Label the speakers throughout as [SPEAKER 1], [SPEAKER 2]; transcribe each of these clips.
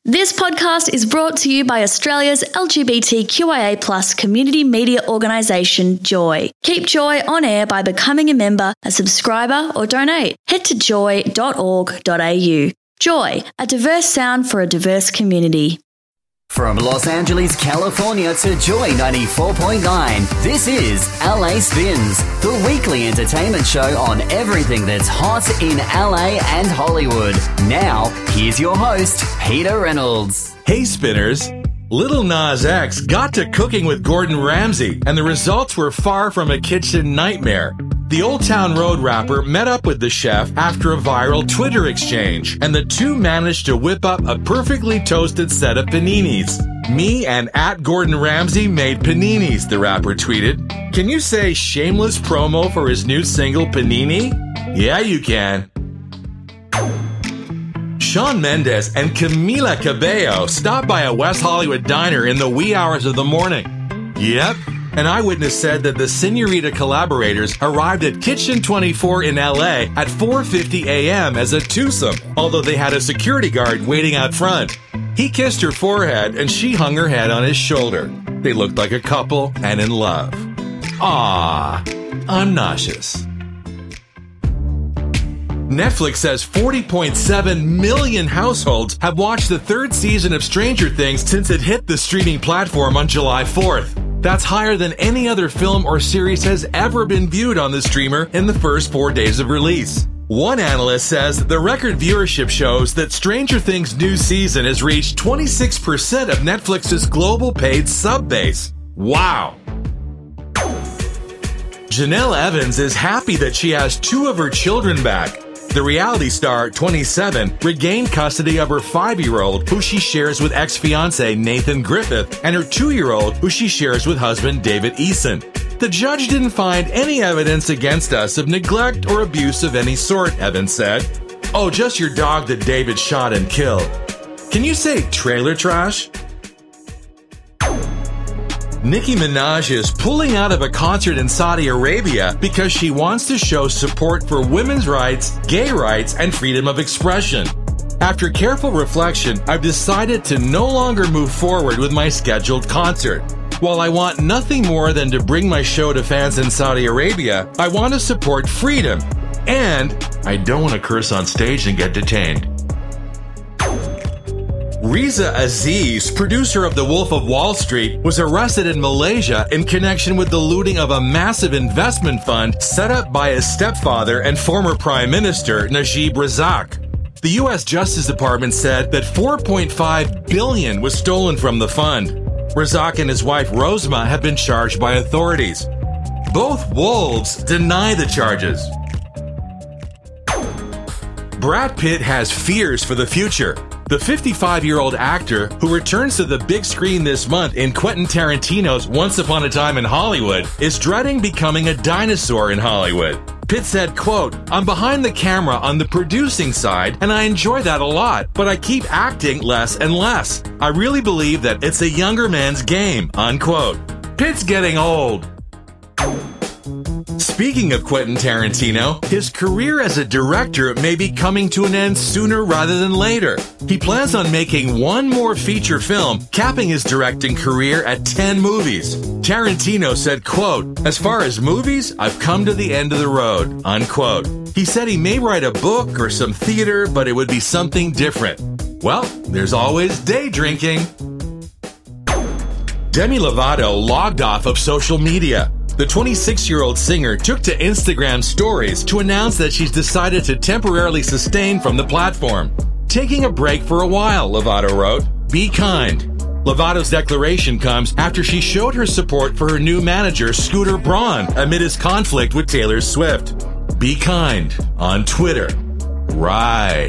[SPEAKER 1] This podcast is brought to you by Australia's LGBTQIA+ community media organisation, Joy. Keep Joy on air by becoming a member, a subscriber, or donate. Head to joy.org.au. Joy, a diverse sound for a diverse community.
[SPEAKER 2] From Los Angeles, California to Joy 94.9, this is LA Spins, the weekly entertainment show on everything that's hot in LA and Hollywood. Now, here's your host, Peter Reynolds.
[SPEAKER 3] Hey Spinners! Lil Nas X got to cooking with Gordon Ramsay, and the results were far from a kitchen nightmare. The Old Town Road rapper met up with the chef after a viral Twitter exchange, and the two managed to whip up a perfectly toasted set of paninis. Me and @Gordon Ramsay made paninis, the rapper tweeted. Can you say shameless promo for his new single, Panini? Yeah, you can. Shawn Mendes and Camila Cabello stopped by a West Hollywood diner in the wee hours of the morning. Yep. An eyewitness said that the Senorita collaborators arrived at Kitchen 24 in LA at 4:50 a.m. as a twosome, although they had a security guard waiting out front. He kissed her forehead and she hung her head on his shoulder. They looked like a couple and in love. Ah, I'm nauseous. Netflix says 40.7 million households have watched the third season of Stranger Things since it hit the streaming platform on July 4th. That's higher than any other film or series has ever been viewed on the streamer in the first 4 days of release. One analyst says the record viewership shows that Stranger Things' new season has reached 26% of Netflix's global paid sub base. Wow! Janelle Evans is happy that she has two of her children back. The reality star, 27, regained custody of her 5-year-old, who she shares with ex-fiancé Nathan Griffith, and her 2-year-old, who she shares with husband David Eason. The judge didn't find any evidence against us of neglect or abuse of any sort, Evans said. Oh, just your dog that David shot and killed. Can you say trailer trash? Nicki Minaj is pulling out of a concert in Saudi Arabia because she wants to show support for women's rights, gay rights, and freedom of expression. After careful reflection, I've decided to no longer move forward with my scheduled concert. While I want nothing more than to bring my show to fans in Saudi Arabia, I want to support freedom. And I don't want to curse on stage and get detained. Riza Aziz, producer of The Wolf of Wall Street, was arrested in Malaysia in connection with the looting of a massive investment fund set up by his stepfather and former Prime Minister Najib Razak. The U.S. Justice Department said that $4.5 billion was stolen from the fund. Razak and his wife Rosma have been charged by authorities. Both wolves deny the charges. Brad Pitt has fears for the future. The 55-year-old actor, who returns to the big screen this month in Quentin Tarantino's Once Upon a Time in Hollywood, is dreading becoming a dinosaur in Hollywood. Pitt said, quote, I'm behind the camera on the producing side, and I enjoy that a lot, but I keep acting less and less. I really believe that it's a younger man's game, unquote. Pitt's getting old. Speaking of Quentin Tarantino, his career as a director may be coming to an end sooner rather than later. He plans on making one more feature film, capping his directing career at 10 movies. Tarantino said, quote, as far as movies, I've come to the end of the road, unquote. He said he may write a book or some theater, but it would be something different. Well, there's always day drinking. Demi Lovato logged off of social media. The 26-year-old singer took to Instagram stories to announce that she's decided to temporarily sustain from the platform. Taking a break for a while, Lovato wrote. Be kind. Lovato's declaration comes after she showed her support for her new manager, Scooter Braun, amid his conflict with Taylor Swift. Be kind on Twitter. Right.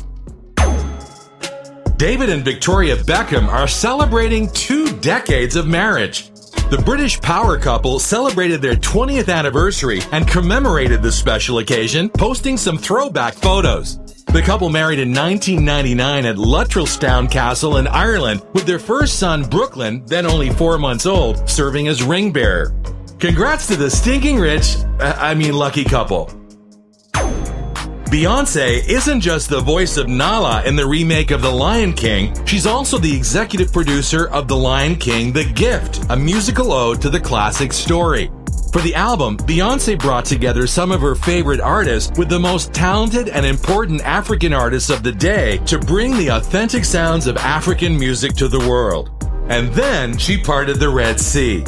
[SPEAKER 3] David and Victoria Beckham are celebrating 2 decades of marriage. The British power couple celebrated their 20th anniversary and commemorated the special occasion, posting some throwback photos. The couple married in 1999 at Luttrellstown Castle in Ireland, with their first son, Brooklyn, then only 4 months old, serving as ring bearer. Congrats to the stinking rich, lucky couple. Beyoncé isn't just the voice of Nala in the remake of The Lion King, she's also the executive producer of The Lion King: The Gift, a musical ode to the classic story. For the album, Beyoncé brought together some of her favorite artists with the most talented and important African artists of the day to bring the authentic sounds of African music to the world. And then she parted the Red Sea.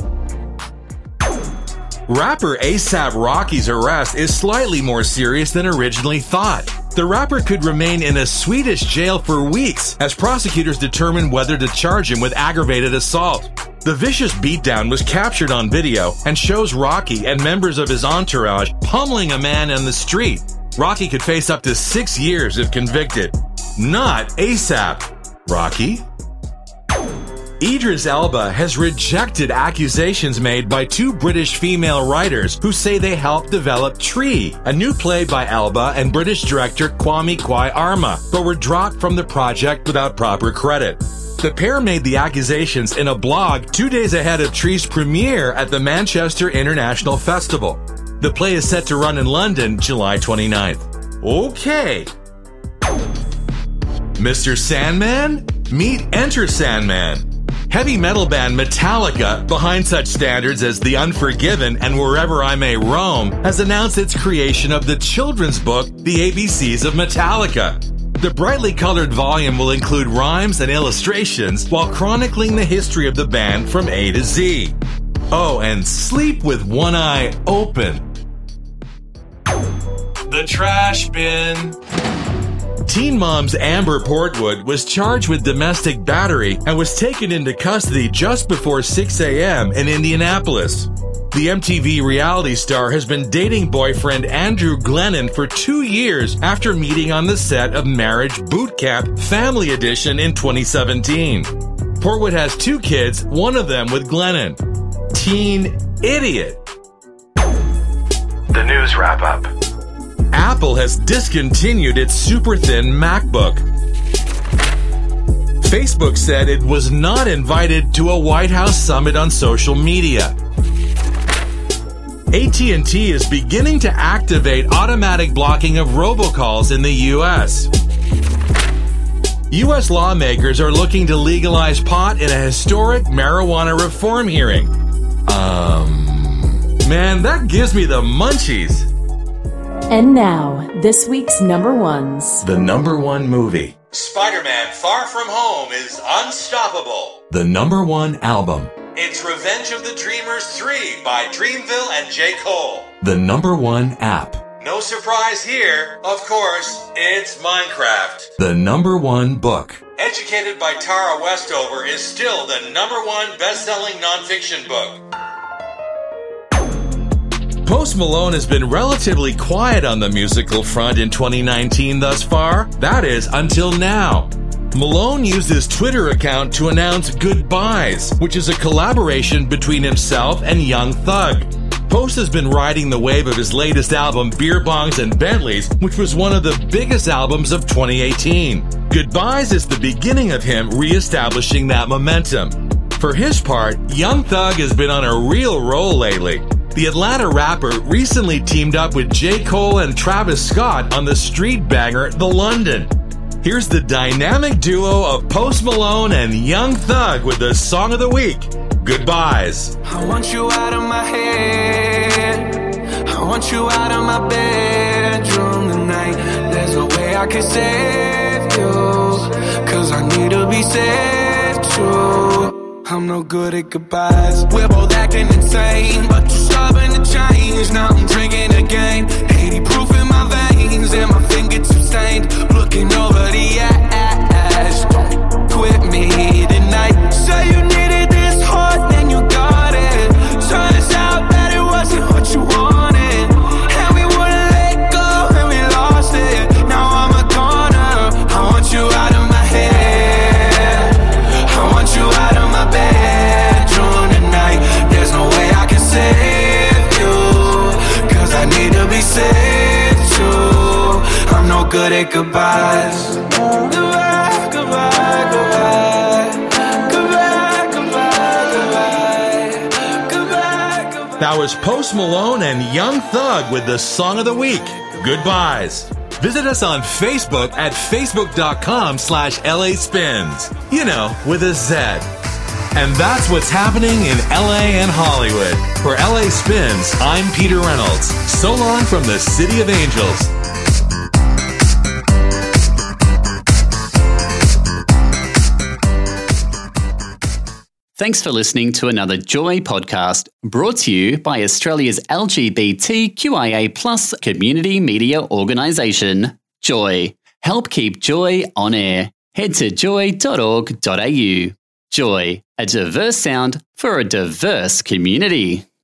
[SPEAKER 3] Rapper A$AP Rocky's arrest is slightly more serious than originally thought. The rapper could remain in a Swedish jail for weeks as prosecutors determine whether to charge him with aggravated assault. The vicious beatdown was captured on video and shows Rocky and members of his entourage pummeling a man in the street. Rocky could face up to 6 years if convicted. Not A$AP Rocky. Idris Elba has rejected accusations made by 2 British female writers who say they helped develop Tree, a new play by Elba and British director Kwame Kwei-Armah, but were dropped from the project without proper credit. The pair made the accusations in a blog 2 days ahead of Tree's premiere at the Manchester International Festival. The play is set to run in London July 29th. Okay. Mr. Sandman? Meet Enter Sandman. Heavy metal band Metallica, behind such standards as The Unforgiven and Wherever I May Roam, has announced its creation of the children's book, The ABCs of Metallica. The brightly colored volume will include rhymes and illustrations while chronicling the history of the band from A to Z. Oh, and sleep with one eye open. The trash bin. Teen mom's Amber Portwood was charged with domestic battery and was taken into custody just before 6 a.m. in Indianapolis. The MTV reality star has been dating boyfriend Andrew Glennon for 2 years after meeting on the set of Marriage Boot Camp Family Edition in 2017. Portwood has 2 kids, one of them with Glennon. Teen idiot.
[SPEAKER 4] The news wrap-up.
[SPEAKER 3] Apple has discontinued its super thin MacBook. Facebook said it was not invited to a White House summit on social media. AT&T is beginning to activate automatic blocking of robocalls in the U.S. U.S. lawmakers are looking to legalize pot in a historic marijuana reform hearing. Man, that gives me the munchies.
[SPEAKER 5] And now, this week's number ones.
[SPEAKER 3] The number one movie. Spider-Man Far From Home is unstoppable. The number one album. It's Revenge of the Dreamers 3 by Dreamville and J. Cole. The number one app. No surprise here, of course, it's Minecraft. The number one book. Educated by Tara Westover is still the number one best-selling nonfiction book. Post Malone has been relatively quiet on the musical front in 2019 thus far. That is, until now. Malone used his Twitter account to announce Goodbyes, which is a collaboration between himself and Young Thug. Post has been riding the wave of his latest album, Beer Bongs and Bentleys, which was one of the biggest albums of 2018. Goodbyes is the beginning of him re-establishing that momentum. For his part, Young Thug has been on a real roll lately. The Atlanta rapper recently teamed up with J. Cole and Travis Scott on the street banger, The London. Here's the dynamic duo of Post Malone and Young Thug with the song of the week, Goodbyes.
[SPEAKER 6] I want you out of my head. I want you out of my bedroom tonight. There's a way I can save you, 'cause I need to be saved too. I'm no good at goodbyes. We're both acting insane, but you're stubborn to change. Now I'm drinking again, 80 proof in my veins, and my fingertips stained. Looking over the ash, don't quit me tonight. Say you needed this hard, then you got it. Turns out that it wasn't what you wanted, and we wouldn't let go, and we lost it. Now I'm a goner. I want you out of my head. I want you out of my bedroom tonight. There's no way I can save you, 'cause I need to be saved too. I'm no good at goodbyes. Goodbye, goodbye, goodbye. Goodbye, goodbye, goodbye. Goodbye, goodbye.
[SPEAKER 3] That was Post Malone and Young Thug with the song of the week, Goodbyes. Visit us on Facebook at facebook.com/LA-Spins. You know, with a Z. And that's what's happening in LA and Hollywood. For LA Spins, I'm Peter Reynolds. So long from the City of Angels.
[SPEAKER 7] Thanks for listening to another Joy podcast brought to you by Australia's LGBTQIA+ community media organisation, Joy. Help keep Joy on air. Head to joy.org.au. Joy, a diverse sound for a diverse community.